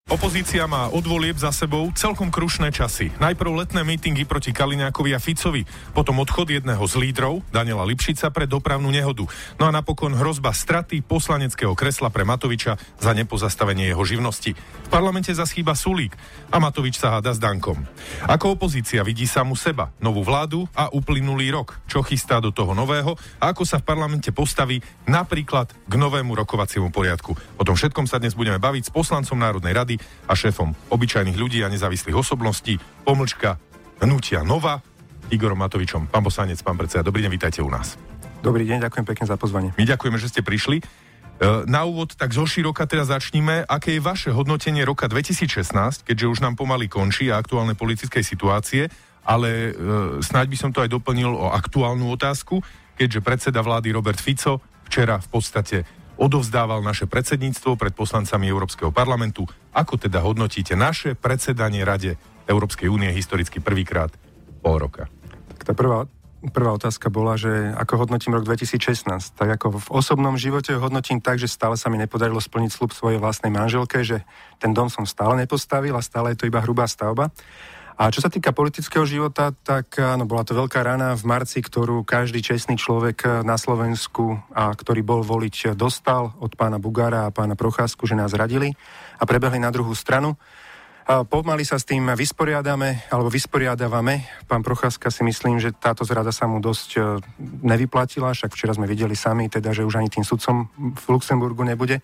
Opozícia má od volieb za sebou celkom krušné časy. Najprv letné mítingy proti Kaliňákovi a Ficovi, potom odchod jedného z lídrov, Daniela Lipšica, pre dopravnú nehodu. No a napokon hrozba straty poslaneckého kresla pre Matoviča za nepozastavenie jeho živnosti. V parlamente zaschýba Sulík a Matovič sa háda s Dankom. Ako opozícia vidí samu seba, novú vládu a uplynulý rok, čo chystá do toho nového a ako sa v parlamente postaví napríklad k novému rokovaciemu poriadku. O tom všetkom sa dnes budeme baviť s poslancom Národnej rady a šéfom obyčajných ľudí a nezávislých osobností, pomlčka hnutia Nova, Igorom Matovičom. Pán poslanec, pán predseda, dobrý deň, vítajte u nás. Dobrý deň, ďakujem pekne za pozvanie. My ďakujeme, že ste prišli. Na úvod tak zoširoka teraz začníme. Aké je vaše hodnotenie roka 2016, keďže už nám pomaly končí a aktuálne politickej situácie, ale snáď by som to aj doplnil o aktuálnu otázku, keďže predseda vlády Robert Fico včera v podstate odovzdával naše predsedníctvo pred poslancami Európskeho parlamentu. Ako teda hodnotíte naše predsedanie Rade Európskej únie historicky prvýkrát pol roka? Tak tá prvá otázka bola, že ako hodnotím rok 2016. Tak ako v osobnom živote hodnotím tak, že stále sa mi nepodarilo splniť sľub svojej vlastnej manželke, že ten dom som stále nepostavil a stále je to iba hrubá stavba. A čo sa týka politického života, tak áno, bola to veľká rana v marci, ktorú každý čestný človek na Slovensku, a ktorý bol voliť, dostal od pána Bugára a pána Procházku, že nás radili a prebehli na druhú stranu. A pomaly sa s tým vysporiadávame. Pán Procházka, si myslím, že táto zrada sa mu dosť nevyplatila, však včera sme videli sami, teda, že už ani tým sudcom v Luxemburgu nebude.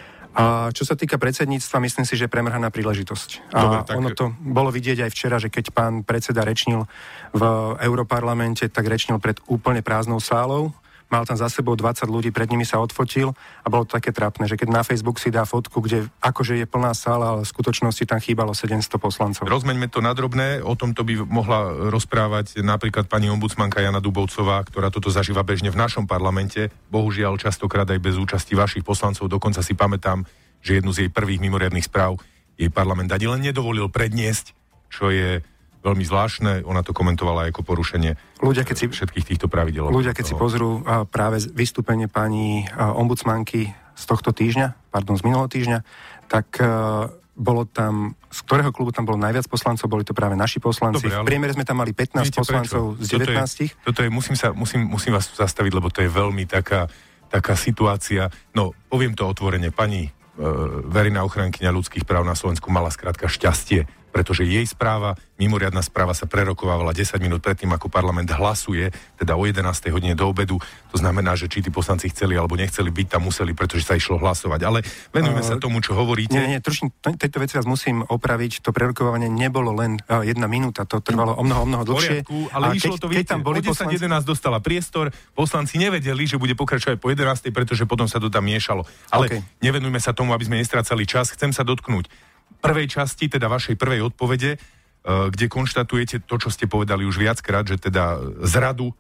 A čo sa týka predsedníctva, myslím si, že je premrhaná príležitosť. A dobre, ono to bolo vidieť aj včera, že keď pán predseda rečnil v Europarlamente, tak rečnil pred úplne prázdnou sálou. Mal tam za sebou 20 ľudí, pred nimi sa odfotil a bolo to také trápne, že keď na Facebook si dá fotku, kde akože je plná sála, ale v skutočnosti tam chýbalo 700 poslancov. Rozmeňme to na drobné, o tomto by mohla rozprávať napríklad pani ombudsmanka Jana Dubovcová, ktorá toto zažíva bežne v našom parlamente, bohužiaľ častokrát aj bez účasti vašich poslancov. Dokonca si pamätám, že jednu z jej prvých mimoriadnych správ jej parlament ani len nedovolil predniesť, čo je veľmi zvláštne, ona to komentovala ako porušenie všetkých týchto pravidel. Ľudia, keď si pozrú práve vystúpenie pani ombudsmanky z minulého týždňa, tak bolo tam, z ktorého klubu tam bolo najviac poslancov, boli to práve naši poslanci. Dobre, v priemere sme tam mali 15 poslancov z 19. Toto je, musím vás zastaviť, lebo to je veľmi taká situácia. No, poviem to otvorene, pani verejná ochrankyňa ľudských práv na Slovensku mala skrátka šťastie, pretože jej správa, mimoriadna správa sa prerokovávala 10 minút predtým, ako parlament hlasuje, teda o 11. hodine do obedu. To znamená, že či tí poslanci chceli alebo nechceli byť tam, museli, pretože sa išlo hlasovať. Ale venujme sa tomu, čo hovoríte. Nie, trošku tejto veci vás musím opraviť. To prerokovanie nebolo len 1 minúta, to trvalo o mnoho dlhšie. Poriadku, ale išlo to, viete, o 10:11 dostala priestor, poslanci nevedeli, že bude pokračovať po 11, pretože potom sa to tam miešalo. Ale nevenujme sa tomu, aby sme nestrácali čas. Chcem sa dotknúť prvej časti, teda vašej prvej odpovede, kde konštatujete to, čo ste povedali už viackrát, že teda zradu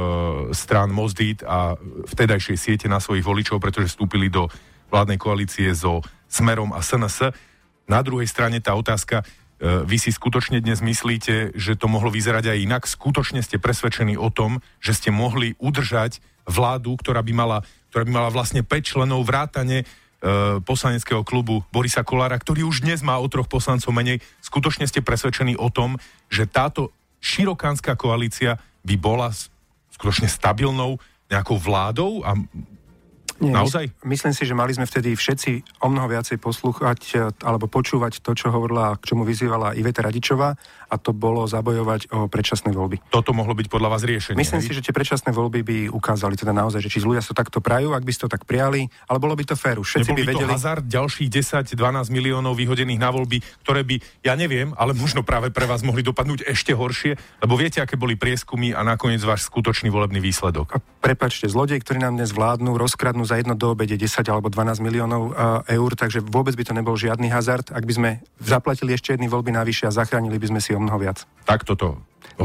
strán Most-It a vtedajšej siete na svojich voličov, pretože vstúpili do vládnej koalície so Smerom a SNS. Na druhej strane tá otázka, vy si skutočne dnes myslíte, že to mohlo vyzerať aj inak? Skutočne ste presvedčení o tom, že ste mohli udržať vládu, ktorá by mala vlastne 5 členov vrátane poslaneckého klubu Borisa Kollára, ktorý už dnes má o 3 poslancov menej. Skutočne ste presvedčení o tom, že táto širokánska koalícia by bola skutočne stabilnou nejakou vládou? A nie, naozaj? Myslím si, že mali sme vtedy všetci o mnoho viacej poslúchať alebo počúvať to, čo hovorila, k čomu vyzývala Iveta Radičová, a to bolo zabojovať o predčasné voľby. Toto mohlo byť podľa vás riešenie? Myslím si, že tie predčasné voľby by ukázali teda naozaj, že či ľudia sa takto prajú, ak by si to tak prijali, ale bolo by to fér. Všetci by vedeli. Nebol by to hazard ďalších 10-12 miliónov vyhodených na voľby, ktoré by, ja neviem, ale možno práve pre vás mohli dopadnúť ešte horšie, lebo viete, aké boli prieskumy a nakoniec váš skutočný volebný výsledok. Prepáčte, zlodej, ktorí nám dnes vládnu, rozkradnú za jedno do obede 10 alebo 12 miliónov eur, takže vôbec by to nebol žiadny hazard, ak by sme zaplatili ešte jedny voľby navyše a zachránili by sme si o mnoho viac. Takto to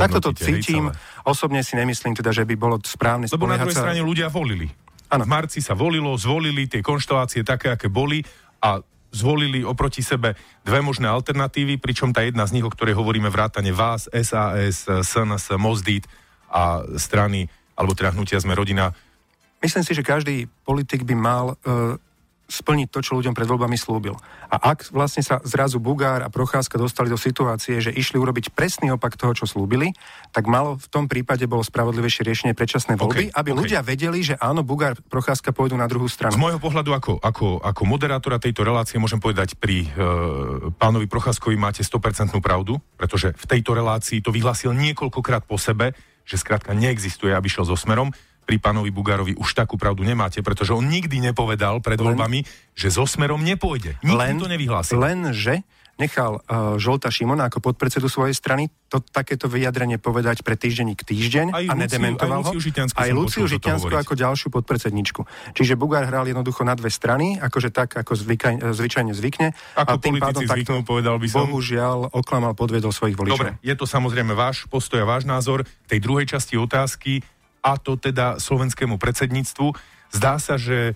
cítim. Osobne si nemyslím teda, že by bolo správne spoliehať sa. Lebo na druhej strane ľudia volili. Áno. V marci sa zvolili tie konštelácie také, aké boli, a zvolili oproti sebe 2 možné alternatívy, pričom tá jedna z nich, o ktorej hovoríme, vrátane vás, SAS, SNS, Most-It a strany, alebo teda hnutia Sme rodina. Myslím si, že každý politik by mal splniť to, čo ľuďom pred voľbami slúbil. A ak vlastne sa zrazu Bugár a Procházka dostali do situácie, že išli urobiť presný opak toho, čo slúbili, tak malo v tom prípade bolo spravodlivejšie riešenie predčasné voľby, aby ľudia vedeli, že áno, Bugár, Procházka pôjdu na druhú stranu. Z môjho pohľadu ako moderátora tejto relácie môžem povedať, pri pánovi Procházkovi máte 100% pravdu, pretože v tejto relácii to vyhlásil niekoľkokrát po sebe, že skrátka neexistuje, aby šiel so Smerom. Pri pánovi Bugárovi už takú pravdu nemáte, pretože on nikdy nepovedal pred voľbami, že so Smerom nepôjde. Nikdy to nevyhlásil. Lenže nechal Žolta Šimona ako podpredsedu svojej strany takéto vyjadrenie povedať pre týždenník Týždeň a nedementoval ho. Aj Luciu Žitňansku ako ďalšiu podpredsedničku. Čiže Bugár hral jednoducho na dve strany, akože tak, ako zvyčajne zvykne. Ako politici zvyknú, povedal by som. Bohužiaľ oklamal, podviedol svojich voličov. Dobre, je to samozrejme váš postoj a váš názor tej druhej časti otázky, a to teda slovenskému predsedníctvu. Zdá sa, že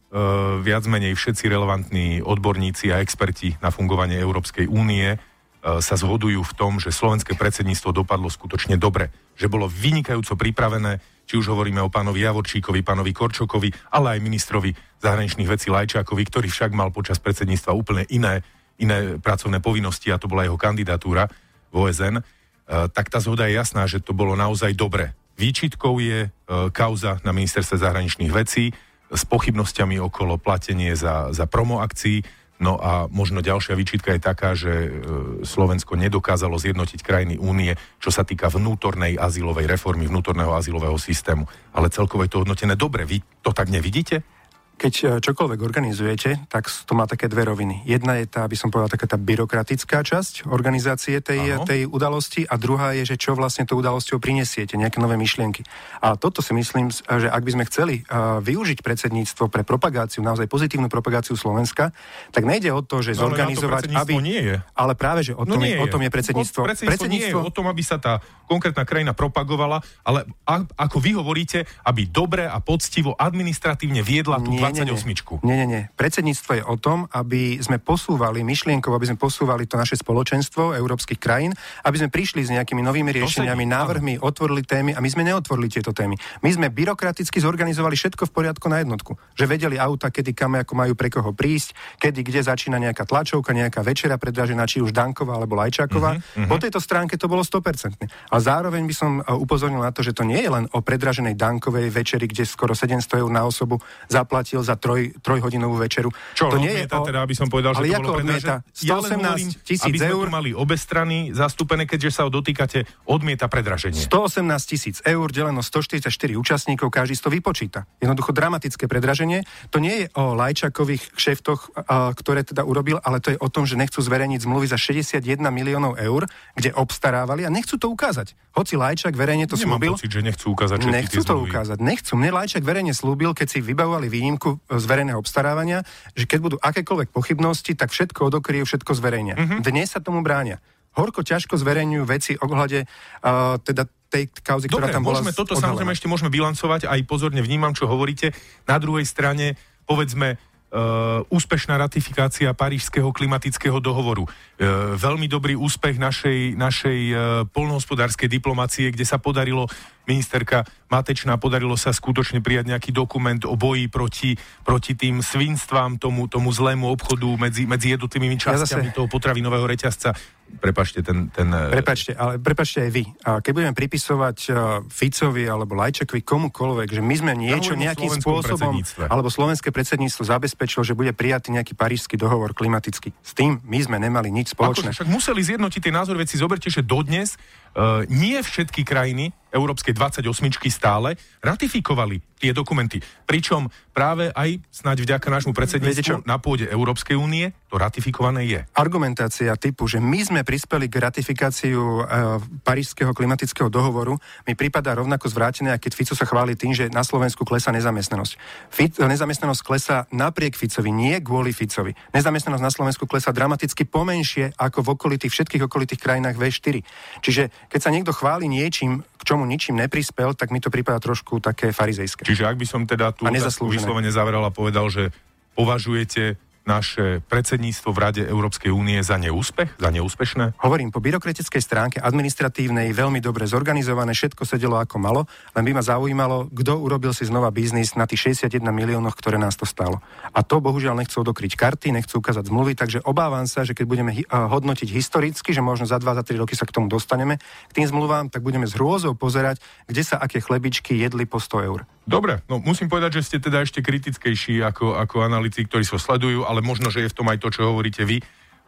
viac menej všetci relevantní odborníci a experti na fungovanie Európskej únie sa zhodujú v tom, že slovenské predsedníctvo dopadlo skutočne dobre. Že bolo vynikajúco pripravené, či už hovoríme o pánovi Javorčíkovi, pánovi Korčokovi, ale aj ministrovi zahraničných vecí Lajčákovi, ktorý však mal počas predsedníctva úplne iné pracovné povinnosti, a to bola jeho kandidatúra v OSN. Tak tá zhoda je jasná, že to bolo naozaj dobre. Výčitkou je kauza na ministerstve zahraničných vecí s pochybnosťami okolo platenie za promo akcií. No a možno ďalšia výčitka je taká, že Slovensko nedokázalo zjednotiť krajiny únie, čo sa týka vnútornej azylovej reformy, vnútorného azylového systému. Ale celkovo je to hodnotené dobre. Vy to tak nevidíte? Keď čokoľvek organizujete, tak to má také dve roviny. Jedna je tá, aby som povedal, taká tá byrokratická časť organizácie tej udalosti, a druhá je, že čo vlastne tou udalosťou prinesiete, nejaké nové myšlienky. A toto si myslím, že ak by sme chceli využiť predsedníctvo pre propagáciu, naozaj pozitívnu propagáciu Slovenska, tak nejde o to, že zorganizovať, aby... nie je. Ale práve, že o tom je predsedníctvo. Predsedníctvo nie je o tom, aby sa tá konkrétna krajina propagovala, ale ako vy hovoríte, aby dobre a poctivo administratívne viedla tú 28. Nie. Predsedníctvo je o tom, aby sme posúvali myšlienkou, aby sme posúvali to naše spoločenstvo európskych krajín, aby sme prišli s nejakými novými riešeniami, návrhmi, otvorili témy, a my sme neotvorili tieto témy. My sme byrokraticky zorganizovali všetko v poriadku na jednotku. Že vedeli auta, kedy kam ako majú pre koho prísť, kedy kde začína nejaká tlačovka, nejaká večera predražená, či už Danková alebo Lajčáková. Po tejto stránke to bolo 100%. A zároveň by som upozornil na to, že to nie je len o predraženej Dankovej večeri, kde skoro 700 eur na osobu zaplatil za trojhodinovú večeru. Čo to nie odmieta, teda, aby som povedal, že to bolo predražené? 118 000 aby sme eur. tu mali obe strany zastúpené, keďže sa ho dotýkate, odmieta predraženie. 118 000 eur deleno 144 účastníkov, každý si to vypočíta. Jednoducho dramatické predraženie. To nie je o Lajčákových kšeftoch, ktoré teda urobil, ale to je o tom, že nechcú zverejniť zmluvy za 61 miliónov eur, kde obstarávali, a nechcú to ukázať. Hoci Lajčák verejne to slúbil. Nemám pocit, že nechcú ukázať všetky tie zmluvy. Nechcú to ukázať. Mne Lajčák verejne slúbil, keď si vybavovali výnimku z verejného obstarávania, že keď budú akékoľvek pochybnosti, tak všetko odokryjú, všetko zverejnia. Dnes sa tomu bránia. Horko ťažko zverejňujú veci ohľade teda tej kauzy, ktorá tam bola. Dobre, toto samozrejme ešte môžeme bilancovať, aj pozorne vnímam, čo hovoríte. Na druhej strane, povedzme, úspešná ratifikácia Parížského klimatického dohovoru. Veľmi dobrý úspech našej poľnohospodárskej diplomácie, kde sa podarilo, ministerka Matečná, podarilo sa skutočne prijať nejaký dokument o boji proti tým svinstvám, tomu zlému obchodu medzi jednotlivými časťami toho potravinového reťazca. Prepáčte, Prepáčte aj vy. A keď budeme pripisovať Ficovi alebo Lajčákovi komukoľvek, že my sme niečo nejakým spôsobom, alebo slovenské predsedníctvo zabezpečilo, že bude prijatý nejaký parížsky dohovor klimatický. S tým my sme nemali nič spoločné. Však museli zjednotiť tie názory, veci zoberte, že dodnes nie všetky krajiny Európskej 28 stále ratifikovali tie dokumenty. Pričom práve aj snáď vďaka nášmu predsedníctvu na pôde Európskej únie to ratifikované je. Argumentácia typu, že my sme prispeli k ratifikáciu Parížskeho klimatického dohovoru, mi prípada rovnako zvrátené, keď Fico sa chváli tým, že na Slovensku klesá nezamestnanosť. Nezamestnanosť klesá napriek Ficovi, nie kvôli Ficovi. Nezamestnanosť na Slovensku klesá dramaticky pomenšie ako v všetkých okolitých krajinách V4. Čiže keď sa niekto chváli niečím, k čomu ničím neprispel, tak mi to prípada trošku také farizejské. Čiže ak by som teda tú otázku vyslovene zaveral a povedal, že považujete naše predsedníctvo v Rade Európskej únie za neúspech, za neúspešné? Hovorím, po byrokratickej stránke administratívnej veľmi dobre zorganizované, všetko sedelo ako malo, len by ma zaujímalo, kto urobil si znova biznis na tých 61 miliónoch, ktoré nás to stálo. A to bohužiaľ nechcú odokryť karty, nechcú ukázať zmluvy, takže obávam sa, že keď budeme hodnotiť historicky, že možno za 2-3 roky sa k tomu dostaneme, k tým zmluvám, tak budeme s hrôzou pozerať, kde sa aké chlebičky jedli po 100 eur. Dobre, no musím povedať, že ste teda ešte kritickejší ako analytici, ktorí sa sledujú, ale možno, že je v tom aj to, čo hovoríte vy.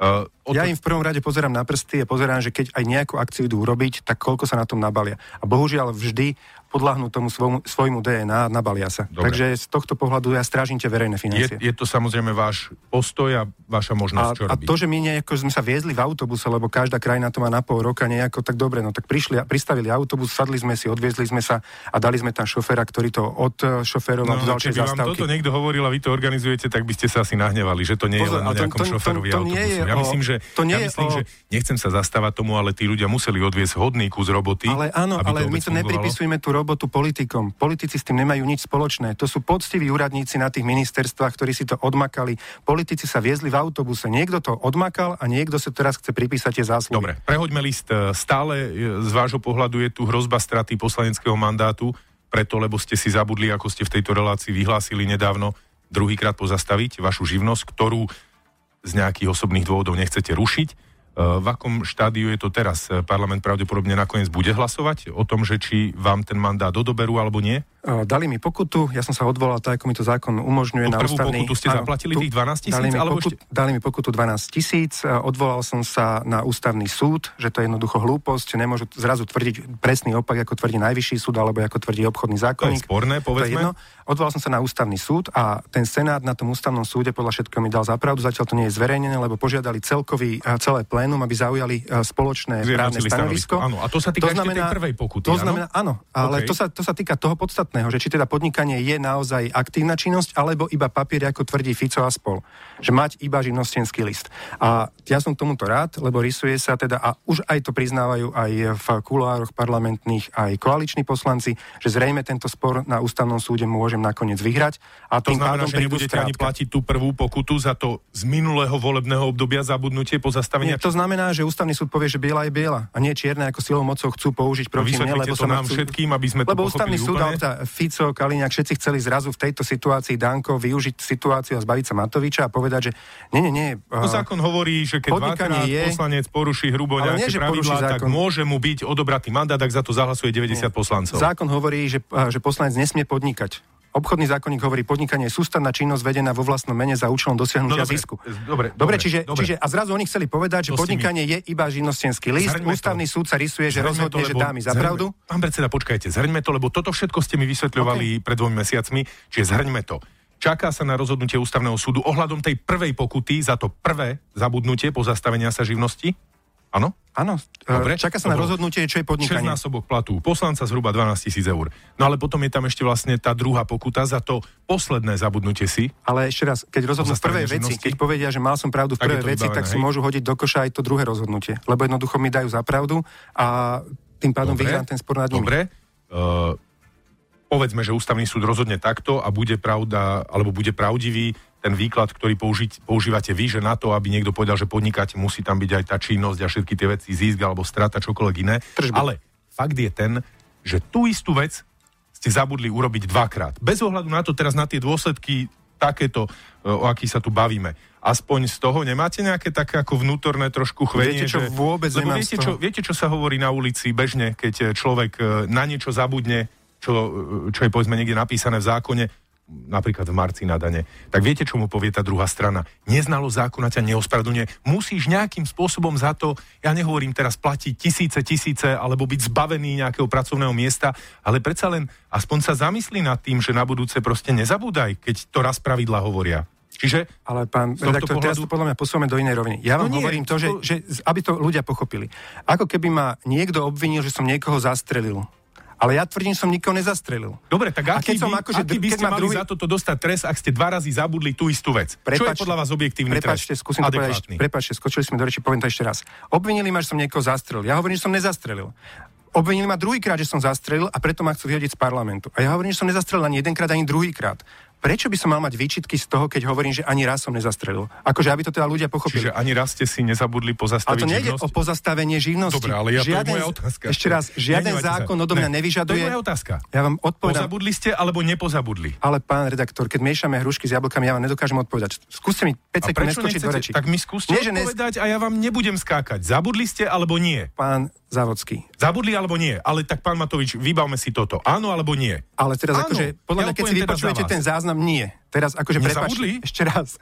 Ja im v prvom rade pozerám na prsty a pozerám, že keď aj nejakú akciu idú urobiť, tak koľko sa na tom nabalia. A bohužiaľ vždy podľahnú tomu svojmu DNA, nabalia sa. Dobre. Takže z tohto pohľadu ja strážim tie verejné financie. Je to samozrejme váš postoj a vaša možnosť, čo robiť. A to, že my nejako sme sa viezli v autobuse, lebo každá krajina to má na pol roka nejako, tak dobre, no tak pristavili autobus, sadli sme si, odviezli sme sa a dali sme tam šoféra, ktorý to odšoféroval do ďalšej zastávky. Keby vám toto niekto hovoril a vy to organizujete, tak by ste sa asi nahnevali, že to nie je len o nejakom šoférovi autobusu. Ja myslím, že nechcem sa zastávať tomu, ale tí ľudia museli odviesť hodný kus roboty. Ale áno, ale my to nepripisujeme tú robotu politikom. Politici s tým nemajú nič spoločné. To sú poctiví úradníci na tých ministerstvách, ktorí si to odmakali. Politici sa viezli v autobuse. Niekto to odmakal a niekto sa teraz chce pripísať tie zásluhy. Dobre, prehoďme list. Stále z vášho pohľadu je tu hrozba straty poslaneckého mandátu, preto lebo ste si zabudli, ako ste v tejto relácii vyhlásili nedávno, druhýkrát pozastaviť vašu živnosť, ktorú z nejakých osobných dôvodov nechcete rušiť. V akom štádiu je to teraz? Parlament pravdepodobne nakoniec bude hlasovať o tom, že či vám ten mandát odoberú alebo nie? Dali mi pokutu, ja som sa odvolal tak, ako mi to zákon umožňuje na ústavný... Prvú pokutu ste zaplatili tých 12 000? Dali mi pokutu 12 000, odvolal som sa na ústavný súd, že to je jednoducho hlúposť, nemôžu zrazu tvrdiť presný opak, ako tvrdí najvyšší súd, alebo ako tvrdí obchodný zákonník. To je sporné, povedzme. Odvolal som sa na ústavný súd a ten senát na tom ústavnom súde podľa všetkého mi dal za pravdu, zatiaľ to nie je zverejnené, lebo požiadali celé plénum, aby zaujali spoločné právne stanovisko. Áno, a to sa týka ešte tej prvej pokuty. To znamená, áno, ale to sa týka toho podstatného, že či teda podnikanie je naozaj aktívna činnosť, alebo iba papier, ako tvrdí Fico a spol. Že mať iba živnostenský list. A ja som tomuto rád, lebo rysuje sa teda, a už aj to priznávajú aj v kuloároch parlamentných aj koaliční poslanci, že zrejme tento spor na ústavnom súde môžem nakoniec vyhrať. A to znamená, že nebudete ani platiť tú prvú pokutu za to z minulého volebného obdobia zabudnutie pozastavenia? To znamená, že ústavný súd povie, že biela je biela a nie čierne, ako silou mocou chcú použiť proti mne, lebo sa nám všetkým, aby sme to pochopili úplne. Fico, Kaliňák, všetci chceli zrazu v tejto situácii, Danko, využiť situáciu a zbaviť sa Matoviča a povedať, že nie. Zákon hovorí, že keď dvakrát poslanec poruší hrubo nejaké pravidlá, tak môže mu byť odobratý mandát, ak za to zahlasuje 90 poslancov. Zákon hovorí, že poslanec nesmie podnikať. Obchodný zákonník hovorí, podnikanie je sústavná činnosť vedená vo vlastnom mene za účelom dosiahnutia zisku. Dobre, čiže a zrazu oni chceli povedať, že podnikanie je iba živnostenský list. Ústavný súd sa rysuje, že rozhodne, že dá mi za pravdu. Pán predseda, počkajte, zhrňme to, lebo toto všetko ste mi vysvetľovali pred 2 mesiacmi, čiže zhrňme to. Čaká sa na rozhodnutie ústavného súdu ohľadom tej prvej pokuty za to prvé zabudnutie pozastavenia sa živnosti? Áno? Áno, čaká sa na rozhodnutie, čo je podnikanie. 6-násobok platu poslanca zhruba 12 000 eur. No ale potom je tam ešte vlastne tá druhá pokuta za to posledné zabudnutie si. Ale ešte raz, keď rozhodnú prvé veci, keď povedia, že mal som pravdu v prvej veci, tak si môžu hodiť do koša aj to druhé rozhodnutie. Lebo jednoducho mi dajú za pravdu a tým pádom vyhrám ten spor nad nimi. Dobre. Povedzme, že ústavný súd rozhodne takto a bude pravda, alebo bude pravdivý ten výklad, ktorý používate vy, že na to, aby niekto povedal, že podnikať, musí tam byť aj tá činnosť a všetky tie veci, zisk alebo strata, čokoľvek iné. Ale fakt je ten, že tú istú vec ste zabudli urobiť dvakrát. Bez ohľadu na to teraz na tie dôsledky takéto, o akých sa tu bavíme. Aspoň z toho nemáte nejaké také ako vnútorné trošku chvenie? Viete, čo vôbec nemám z toho? Viete, čo sa hovorí na ulici bežne, keď človek na niečo zabudne, čo je povedzme niekde napísané v zákone, napríklad v marci na dane, tak viete, čo mu povie tá druhá strana? Neznalosť zákona ťa neospravedlňuje. Musíš nejakým spôsobom za to, ja nehovorím teraz platiť tisíce, alebo byť zbavený nejakého pracovného miesta, ale predsa len aspoň sa zamyslí nad tým, že na budúce proste nezabúdaj, keď to raz pravidlá hovoria. Čiže... Ale pán redaktor, teraz to podľa mňa posúvame do inej roviny. Ja vám hovorím to, že aby to ľudia pochopili. Ako keby ma niekto obvinil, že som niekoho zastrelil. Ale ja tvrdím, som nikoho nezastrelil. Dobre, tak aký by ste mali za toto dostať trest, ak ste 2 razy zabudli tú istú vec? Čo je podľa vás objektívny trest? Prepáčte, skočili sme do reči, poviem to ešte raz. Obvinili ma, že som niekoho zastrelil. Ja hovorím, že som nezastrelil. Obvinili ma druhýkrát, že som zastrelil a preto ma chcú vyhodiť z parlamentu. A ja hovorím, že som nezastrelil ani jedenkrát, ani druhýkrát. prečo by som mal mať výčitky z toho, keď hovorím, že ani raz som nezastrelil? Akože, aby to teda ľudia pochopili. Čiže ani raz ste si nezabudli pozastaviť živnosť? A to nejde o pozastavenie živnosti. Dobre, ale to je moja otázka. Ešte raz, žiaden zákon odo mňa nevyžaduje. To je moja otázka. Ja vám odpovedám. Pozabudli ste alebo nepozabudli? Ale pán redaktor, keď miešame hrušky s jablkami, ja vám nedokážem odpovedať. Skúste mi 5 sekúnd neskočiť do reči. Tak mi skúste odpovedať a ja vám nebudem skákať. Zabudli ste alebo nie? Pán Závodský. Zabudli alebo nie? Ale tak pán Matovič, vybavme si toto. Áno alebo nie? Ale teraz akože, podľa mňa, keď si vypočujete ten záznam, nie. Teraz akože prepáčte, ešte raz.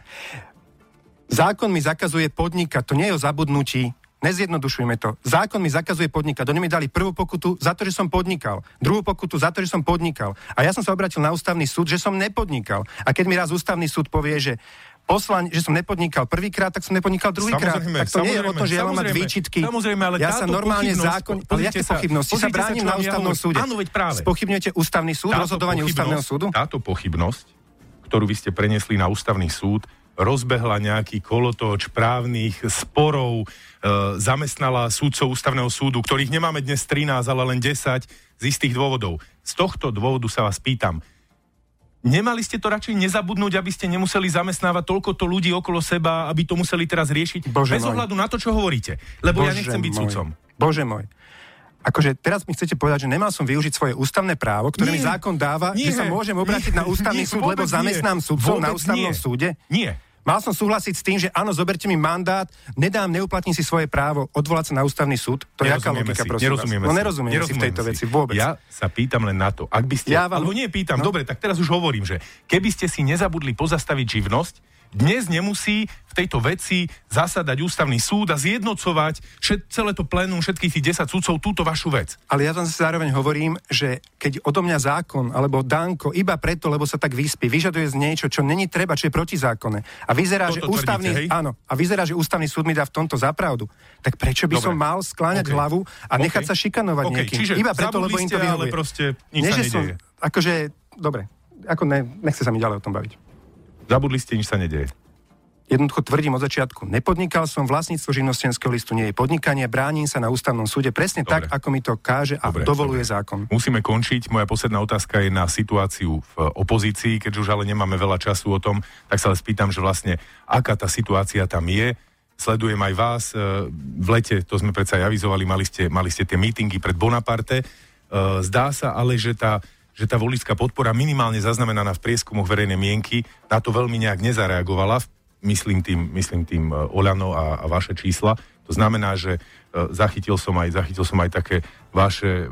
Zákon mi zakazuje podnikať, to nie je o zabudnutí. Nezjednodušujme to. Zákon mi zakazuje podnikať. Oni mi dali prvú pokutu za to, že som podnikal. Druhú pokutu za to, že som podnikal. A ja som sa obrátil na ústavný súd, že som nepodnikal. A keď mi raz ústavný súd povie, že že som nepodnikal prvýkrát, tak som nepodnikal druhýkrát. Tak to nie je o to, že ja mám mať výčitky. Samozrejme, ale ja sa normálne ale jaké pochybnosti? Sa bránim na ústavnom súde. Áno, veď práve. Spochybňujete ústavný súd, rozhodovanie ústavného súdu? Táto pochybnosť, ktorú vy ste preniesli na ústavný súd, rozbehla nejaký kolotoč právnych sporov, zamestnala súdcov ústavného súdu, ktorých nemáme dnes 13, ale len 10 z istých dôvodov. Z tohto dôvodu sa vás pýtam, nemali ste to radšej nezabudnúť, aby ste nemuseli zamestnávať toľkoto ľudí okolo seba, aby to museli teraz riešiť? Bez ohľadu na to, čo hovoríte. Lebo ja nechcem byť sudcom. Bože môj. Akože teraz mi chcete povedať, že nemal som využiť svoje ústavné právo, ktoré mi zákon dáva, že sa môžem obrátiť na ústavný súd, lebo zamestnám sudcov na ústavnom súde? Nie. Mal som súhlasiť s tým, že áno, zoberte mi mandát, neuplatním si svoje právo odvolať sa na ústavný súd. To je aká logika, prosím vás? No nerozumieme si v tejto veci vôbec. Ja sa pýtam len na to, ak by ste... Alebo nie pýtam, dobre, tak teraz už hovorím, že keby ste si nezabudli pozastaviť živnosť, dnes nemusí v tejto veci zasadať ústavný súd a zjednocovať celé to plénum všetkých tých 10 sudcov túto vašu vec. Ale ja tam zároveň hovorím, že keď odo mňa zákon alebo Danko iba preto, lebo sa tak vyspí, vyžaduje z niečo, čo není treba, čo je protizákonné. A vyzerá, že že ústavný súd mi dá v tomto zapravdu. Tak prečo by som mal skláňať hlavu a nechať sa šikanovať niekým? Čiže iba preto, lebo im to vyhovuje. Ale proste nič sa nedieje. Dobre, nechce sa mi ďalej o tom baviť. Zabudli ste, nič sa nedieje. Jednoducho tvrdím od začiatku, nepodnikal som, vlastníctvo živnostenského listu nie je podnikanie, bránim sa na ústavnom súde presne tak, ako mi to káže a dovoluje zákon. Musíme končiť. Moja posledná otázka je na situáciu v opozícii, keďže už ale nemáme veľa času o tom, tak sa ale spýtam, že vlastne aká tá situácia tam je. Sledujem aj vás. V lete, to sme predsa aj avizovali, mali ste tie mítingy pred Bonaparte. Zdá sa ale, že tá voličská podpora minimálne zaznamenaná v prieskumoch verejnej mienky na to veľmi nejak nezareagovala, myslím tým Oľano a vaše čísla. To znamená, že zachytil som aj také vaše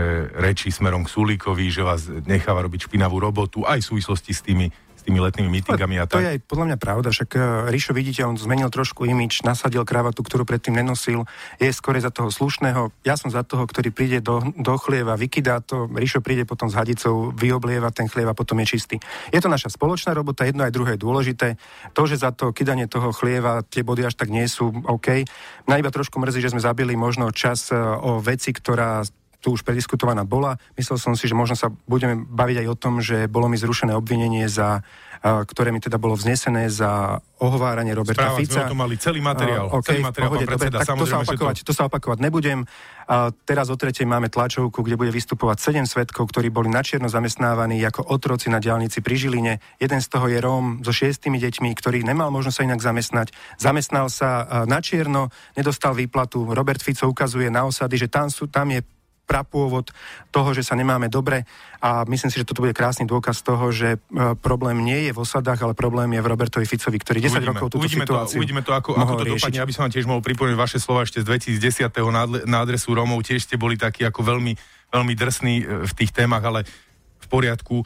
reči smerom k Sulíkovi, že vás necháva robiť špinavú robotu aj v súvislosti s tými letnými mítingami a tak. To je aj podľa mňa pravda, však Rišo, vidíte, on zmenil trošku imič, nasadil kravatu, ktorú predtým nenosil, je skôr za toho slušného, ja som za toho, ktorý príde do chlieva, vykydá to, Rišo príde potom s hadicou, vyoblieva ten chlieva, potom je čistý. Je to naša spoločná robota, jedno aj druhé je dôležité. To, že za to kydanie toho chlieva tie body až tak nie sú OK. Mňa iba trošku mrzí, že sme zabili možno čas o veci, ktorá tu už prediskutovaná bola. Myslel som si, že možno sa budeme baviť aj o tom, že bolo mi zrušené obvinenie, ktoré mi teda bolo vznesené za ohováranie Roberta Fica. Sme o tom mali celý materiál. Pán predseda, to sa opakovať nebudem. Teraz o 3:00 máme tlačovku, kde bude vystupovať 7 svedkov, ktorí boli načierno zamestnávaní ako otroci na diaľnici pri Žiline. Jeden z toho je Róm so 6 deťmi, ktorý nemal možnosť sa inak zamestnať. Zamestnal sa načierno, nedostal výplatu. Robert Fico ukazuje na osady, že tam je prapôvod toho, že sa nemáme dobre a myslím si, že toto bude krásny dôkaz toho, že problém nie je v osadách, ale problém je v Robertovi Ficovi, ktorý 10 rokov túto situáciu uvidíme to, ako to dopadne. Aby som vám tiež mohol pripomenúť vaše slova ešte z 2010. na adresu Rómov. Tiež ste boli takí ako veľmi, veľmi drsní v tých témach, ale v poriadku.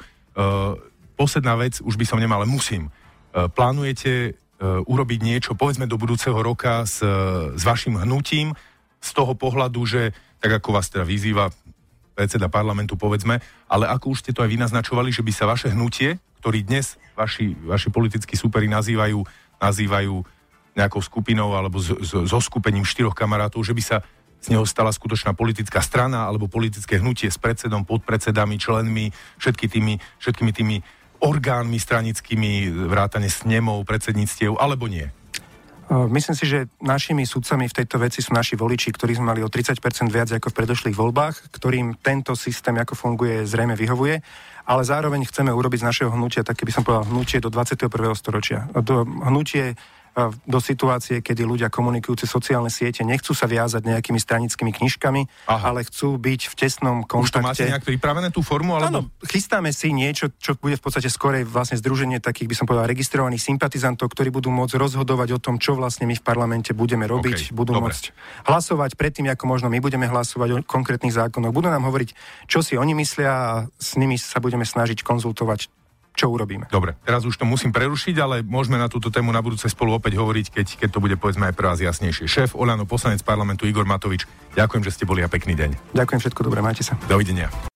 Posledná vec, už by som nemal, ale musím. Plánujete urobiť niečo, povedzme do budúceho roka s vašim hnutím, z toho pohľadu, že tak ako vás teda vyzýva predseda parlamentu, povedzme, ale ako už ste to aj vy naznačovali, že by sa vaše hnutie, ktorý dnes vaši politickí súperi nazývajú nejakou skupinou alebo so skupením 4 kamarátov, že by sa z neho stala skutočná politická strana alebo politické hnutie s predsedom, podpredsedami, členmi, všetkými tými orgánmi stranickými, vrátane snemov, predsedníctiev, alebo nie? Myslím si, že našimi sudcami v tejto veci sú naši voliči, ktorí sme mali o 30% viac ako v predošlých voľbách, ktorým tento systém, ako funguje, zrejme vyhovuje, ale zároveň chceme urobiť z našeho hnutia, také by som povedal, hnutie do 21. storočia. Hnutie do situácie, kedy ľudia komunikujú cez sociálne siete, nechcú sa viazať nejakými stranickými knižkami, ale chcú byť v tesnom kontakte. Už to máte nejak pripravené tú formu? Áno, Alebo... chystáme si niečo, čo bude v podstate skorej vlastne združenie takých, by som povedal, registrovaných sympatizantov, ktorí budú môcť rozhodovať o tom, čo vlastne my v parlamente budeme robiť, budú môcť hlasovať predtým, ako možno my budeme hlasovať o konkrétnych zákonoch, budú nám hovoriť, čo si oni myslia a s nimi sa budeme snažiť konzultovať, čo urobíme. Dobre, teraz už to musím prerušiť, ale môžeme na túto tému na budúce spolu opäť hovoriť, keď to bude povedzme aj pre vás jasnejšie. Šéf Oľano, poslanec parlamentu Igor Matovič, ďakujem, že ste boli a pekný deň. Ďakujem, všetko dobré, majte sa. Dovidenia.